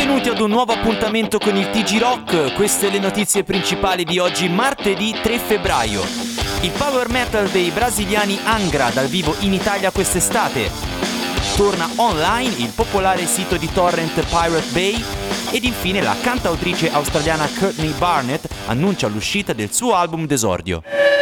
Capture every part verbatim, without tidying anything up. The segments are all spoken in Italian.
Benvenuti ad un nuovo appuntamento con il T G Rock. Queste le notizie principali di oggi, martedì tre febbraio. Il power metal dei brasiliani Angra dal vivo in Italia quest'estate. Torna online il popolare sito di torrent Pirate Bay. Ed infine la cantautrice australiana Courtney Barnett annuncia l'uscita del suo album d'esordio.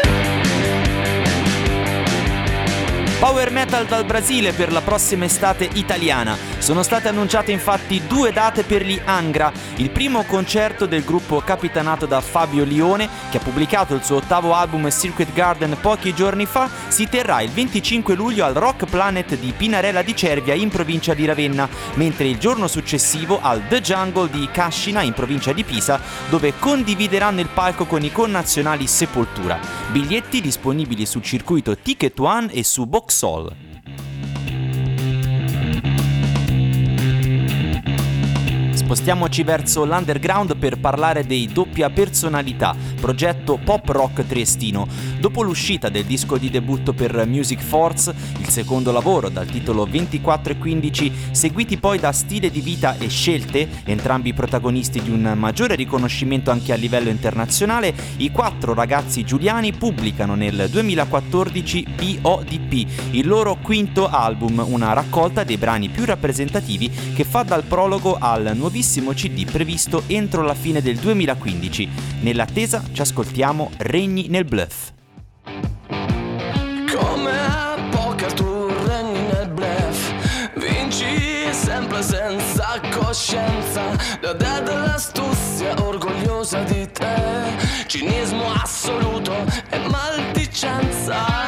Power metal dal Brasile per la prossima estate italiana. Sono state annunciate infatti due date per gli Angra. Il primo concerto del gruppo capitanato da Fabio Lione, che ha pubblicato il suo ottavo album Circuit Garden pochi giorni fa, si terrà il venticinque luglio al Rock Planet di Pinarella di Cervia in provincia di Ravenna, mentre il giorno successivo al The Jungle di Cascina in provincia di Pisa, dove condivideranno il palco con i connazionali Sepoltura. Biglietti disponibili sul circuito Ticket One e su Boxall. Spostiamoci verso l'underground per parlare dei Doppia Personalità, progetto pop rock triestino. Dopo l'uscita del disco di debutto per Music Force, il secondo lavoro dal titolo ventiquattro e quindici, seguiti poi da Stile di vita e Scelte, entrambi protagonisti di un maggiore riconoscimento anche a livello internazionale, i quattro ragazzi giuliani pubblicano nel duemilaquattordici P O D P, il loro quinto album, una raccolta dei brani più rappresentativi che fa dal prologo al nuovissimo C D previsto entro la fine del duemilaquindici. Nell'attesa ci ascoltiamo Regni nel bluff. Come a poker tu regni nel bluff, vinci sempre senza coscienza, la dea dell'astuzia orgogliosa di te, cinismo assoluto e maldicenza.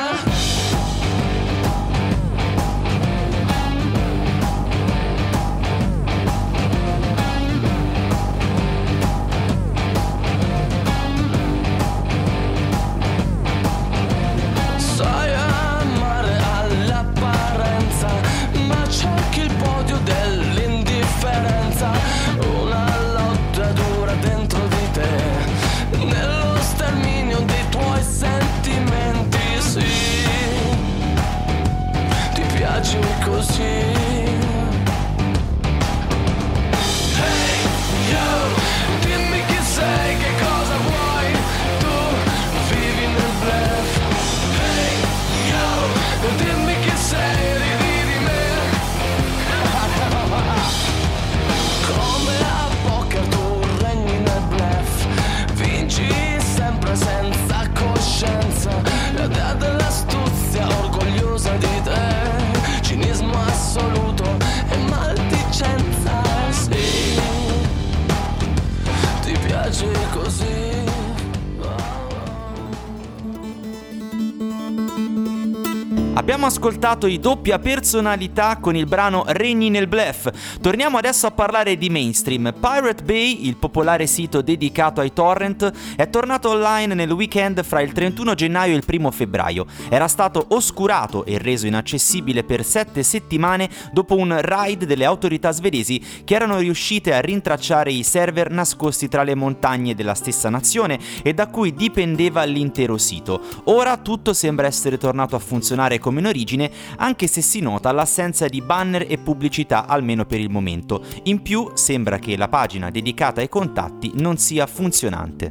Abbiamo ascoltato i Doppia Personalità con il brano Regni nel bluff. Torniamo adesso a parlare di mainstream. Pirate Bay, il popolare sito dedicato ai torrent, è tornato online nel weekend fra il trentuno gennaio e il primo febbraio. Era stato oscurato e reso inaccessibile per sette settimane dopo un raid delle autorità svedesi che erano riuscite a rintracciare i server nascosti tra le montagne della stessa nazione e da cui dipendeva l'intero sito. Ora tutto sembra essere tornato a funzionare come in origine, anche se si nota l'assenza di banner e pubblicità almeno per il momento. In più sembra che la pagina dedicata ai contatti non sia funzionante.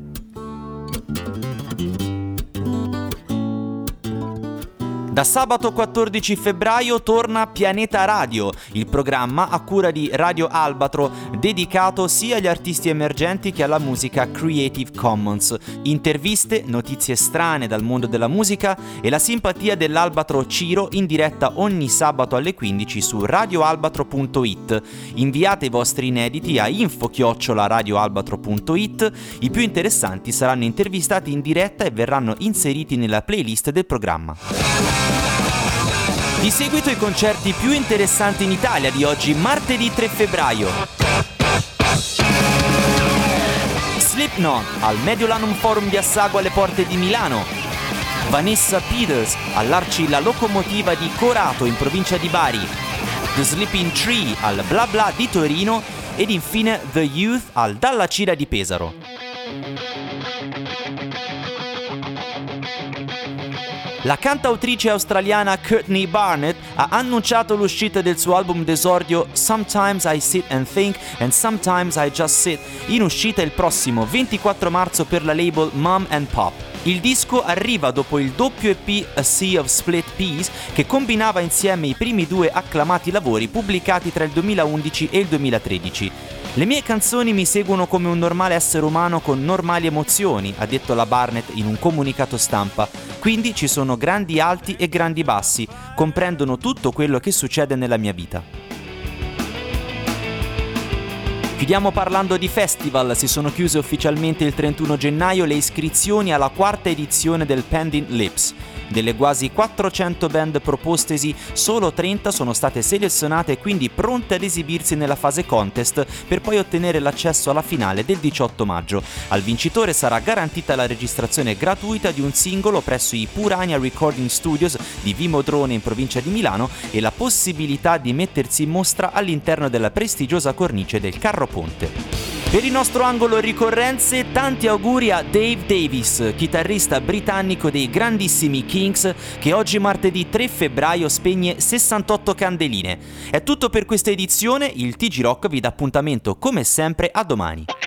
Da sabato quattordici febbraio torna Pianeta Radio, il programma a cura di Radio Albatro, dedicato sia agli artisti emergenti che alla musica Creative Commons. Interviste, notizie strane dal mondo della musica e la simpatia dell'Albatro Ciro in diretta ogni sabato alle quindici su radioalbatro punto it. Inviate i vostri inediti a info chiocciola radioalbatro punto it. I più interessanti saranno intervistati in diretta e verranno inseriti nella playlist del programma. Di seguito i concerti più interessanti in Italia di oggi, martedì tre febbraio. Slipknot al Mediolanum Forum di Assago alle porte di Milano. Vanessa Peters all'Arci La Locomotiva di Corato in provincia di Bari. The Sleeping Tree al Bla Bla di Torino ed infine The Youth al Dalla Cira di Pesaro. La cantautrice australiana Courtney Barnett ha annunciato l'uscita del suo album d'esordio Sometimes I Sit and Think and Sometimes I Just Sit, in uscita il prossimo ventiquattro marzo per la label Mum and Pop. Il disco arriva dopo il doppio E P A Sea of Split Peas, che combinava insieme i primi due acclamati lavori pubblicati tra il duemilaundici e il duemilatredici. Le mie canzoni mi seguono come un normale essere umano con normali emozioni, ha detto la Barnett in un comunicato stampa. Quindi ci sono grandi alti e grandi bassi, comprendono tutto quello che succede nella mia vita. Chiudiamo parlando di festival. Si sono chiuse ufficialmente il trentuno gennaio le iscrizioni alla quarta edizione del Pending Lips. Delle quasi quattrocento band propostesi, solo trenta sono state selezionate e quindi pronte ad esibirsi nella fase contest per poi ottenere l'accesso alla finale del diciotto maggio. Al vincitore sarà garantita la registrazione gratuita di un singolo presso i Purania Recording Studios di Vimodrone in provincia di Milano e la possibilità di mettersi in mostra all'interno della prestigiosa cornice del Carro Ponte. Per il nostro angolo ricorrenze, tanti auguri a Dave Davis, chitarrista britannico dei grandissimi Kinks, che oggi martedì tre febbraio spegne sessantotto candeline. È tutto per questa edizione, il T G Rock vi dà appuntamento come sempre a domani.